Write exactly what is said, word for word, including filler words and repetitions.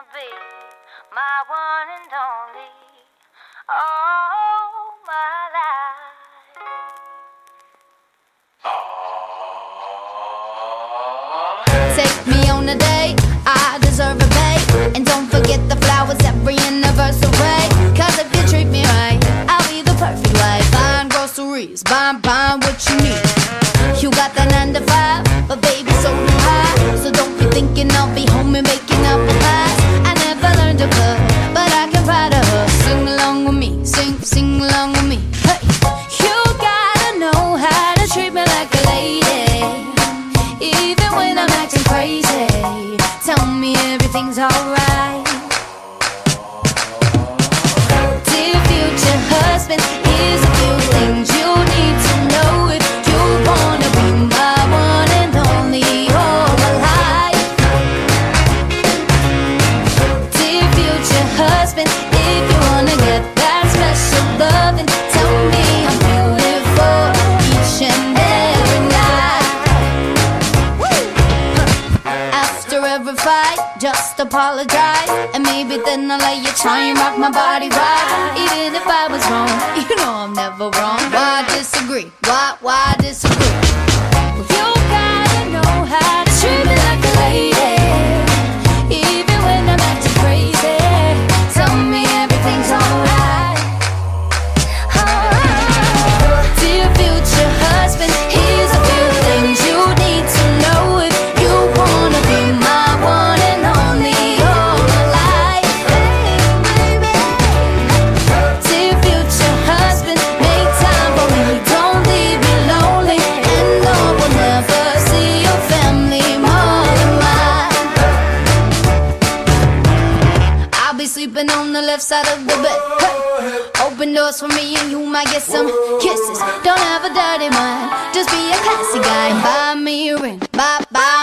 gonna be my one and only all my life. Take me on a date, I deserve a bait. And don't forget the flowers every anniversary. Cause if you treat me right, I'll be the perfect wife. Buying groceries, buying, buying what you need. You got that nine to five, but baby so do I. So don't be thinking I'll be home and making up a pies. I never learned to cook, but I can ride a her. Sing along with me, sing, sing along with me. Hey, you gotta know how to treat me like a lady, even when I'm acting crazy. Tell me everything's alright. Dear future husband, here's a few things you need to know if you wanna be my one and only all my life. Dear future husband, if you wanna get that special loving, tell me I'm beautiful each and every night. After every fight, just apologize, and maybe then I'll let you try and rock my body right. Even if I was wrong, you know I'm never wrong. Why disagree? Why, why disagree? Well, you gotta know how to treat me like a lady, even when I'm acting crazy. Tell me everything's alright. Alright. Dear future husband, here's a few things you need to know if you wanna be my one and only all my life. Dear future husband, make time for me, don't leave me lonely. And no one ever see your family more than mine. I'll be sleeping on the left side of the bed. Hey. Open doors for me and you might get some kisses. Don't have a dirty mind, just be a classy guy. Buy me a ring, buy, buy